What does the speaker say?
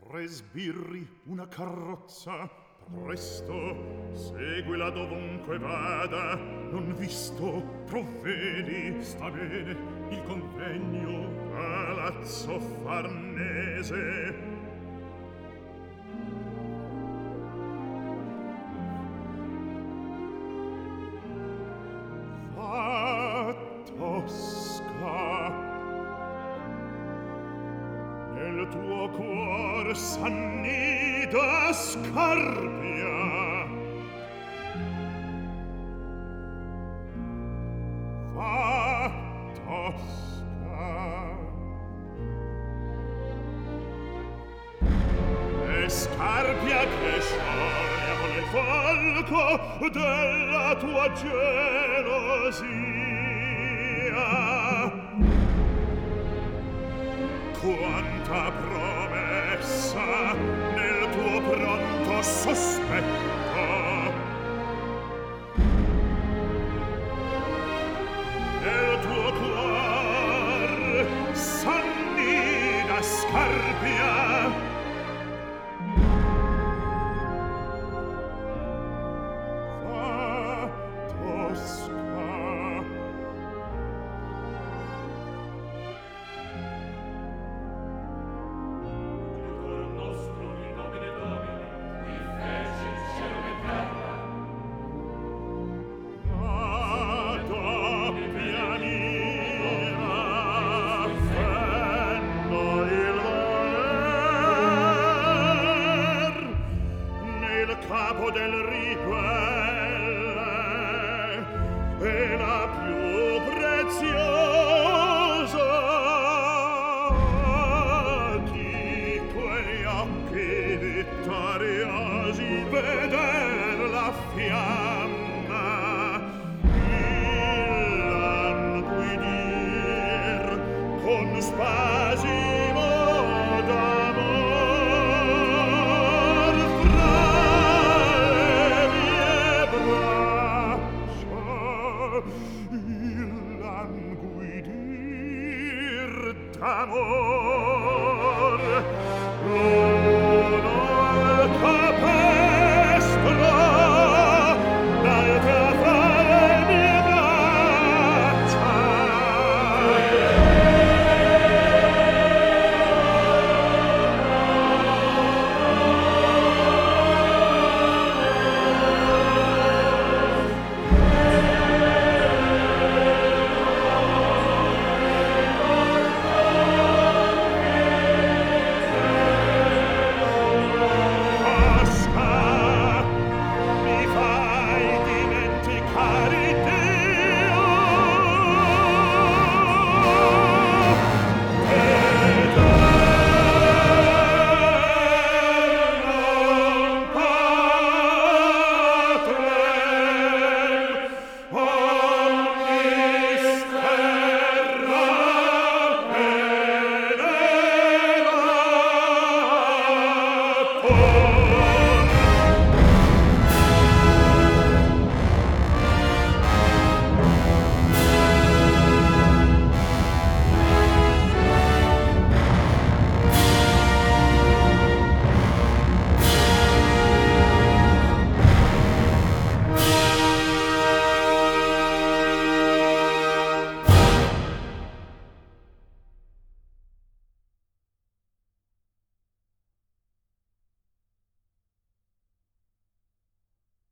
Tre sbirri, una carrozza, presto, seguila dovunque vada, non visto, provvedi. Sta bene, il convegno. Palazzo Farnese. Va Tosca, nel tuo cuor s'annida Scarpia. Va Tosca, e Scarpia che scioglie nel falco della tua gelosia. Quanta promessa nel tuo pronto sospetto. Nel tuo cuor s'annida Scarpia. Va Tosca, capo del ripelle è la più preziosa di quegli occhi vittoriosi veder la fiamma languidir con spasimo d'amor fra il languidir d'amor.